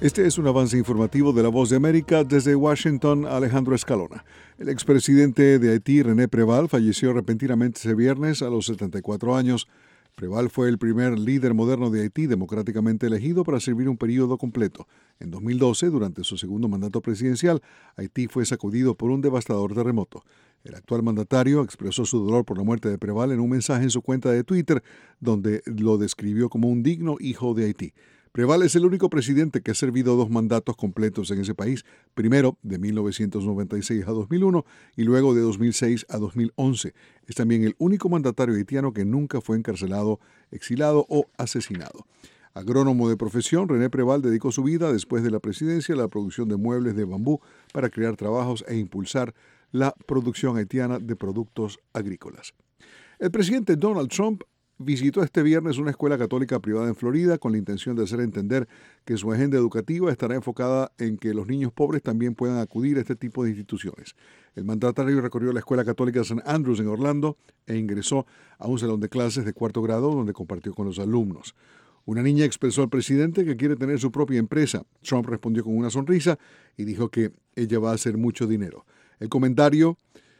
Este es un avance informativo de La Voz de América. Desde Washington, Alejandro Escalona. El expresidente de Haití, René Préval, falleció repentinamente ese viernes a los 74 años. Préval fue el primer líder moderno de Haití democráticamente elegido para servir un periodo completo. En 2012, durante su segundo mandato presidencial, Haití fue sacudido por un devastador terremoto. El actual mandatario expresó su dolor por la muerte de Préval en un mensaje en su cuenta de Twitter, donde lo describió como un digno hijo de Haití. Préval es el único presidente que ha servido 2 mandatos completos en ese país, primero de 1996 a 2001 y luego de 2006 a 2011. Es también el único mandatario haitiano que nunca fue encarcelado, exilado o asesinado. Agrónomo de profesión, René Préval dedicó su vida después de la presidencia a la producción de muebles de bambú para crear trabajos e impulsar la producción haitiana de productos agrícolas. El presidente Donald Trump visitó este viernes una escuela católica privada en Florida con la intención de hacer entender que su agenda educativa estará enfocada en que los niños pobres también puedan acudir a este tipo de instituciones. El mandatario recorrió la escuela católica St. Andrews en Orlando e ingresó a un salón de clases de 4º grado donde compartió con los alumnos. Una niña expresó al presidente que quiere tener su propia empresa. Trump respondió con una sonrisa y dijo que ella va a hacer mucho dinero. El comentario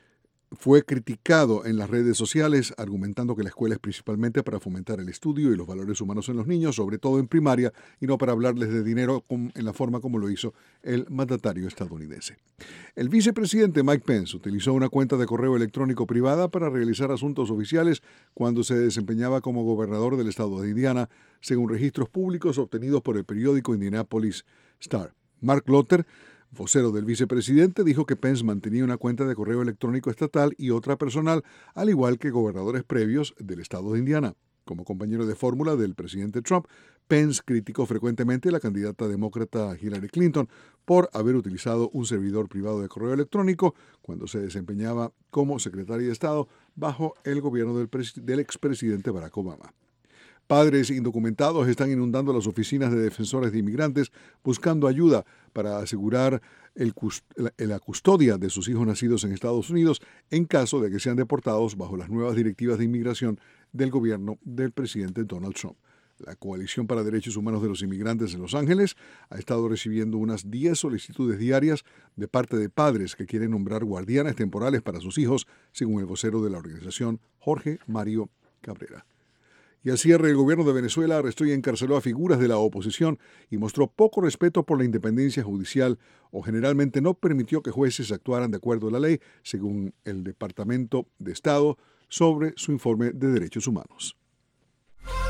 fue criticado en las redes sociales, argumentando que la escuela es principalmente para fomentar el estudio y los valores humanos en los niños, sobre todo en primaria, y no para hablarles de dinero en la forma como lo hizo el mandatario estadounidense. El vicepresidente Mike Pence utilizó una cuenta de correo electrónico privada para realizar asuntos oficiales cuando se desempeñaba como gobernador del estado de Indiana, según registros públicos obtenidos por el periódico Indianapolis Star. Mark Lotter, vocero del vicepresidente, dijo que Pence mantenía una cuenta de correo electrónico estatal y otra personal, al igual que gobernadores previos del estado de Indiana. Como compañero de fórmula del presidente Trump, Pence criticó frecuentemente a la candidata demócrata Hillary Clinton por haber utilizado un servidor privado de correo electrónico cuando se desempeñaba como secretaria de Estado bajo el gobierno del expresidente Barack Obama. Padres indocumentados están inundando las oficinas de defensores de inmigrantes buscando ayuda para asegurar la custodia de sus hijos nacidos en Estados Unidos en caso de que sean deportados bajo las nuevas directivas de inmigración del gobierno del presidente Donald Trump. La Coalición para Derechos Humanos de los Inmigrantes en Los Ángeles ha estado recibiendo unas 10 solicitudes diarias de parte de padres que quieren nombrar guardianes temporales para sus hijos, según el vocero de la organización, Jorge Mario Cabrera. Y al cierre, el gobierno de Venezuela arrestó y encarceló a figuras de la oposición y mostró poco respeto por la independencia judicial o generalmente no permitió que jueces actuaran de acuerdo a la ley, según el Departamento de Estado sobre su informe de derechos humanos.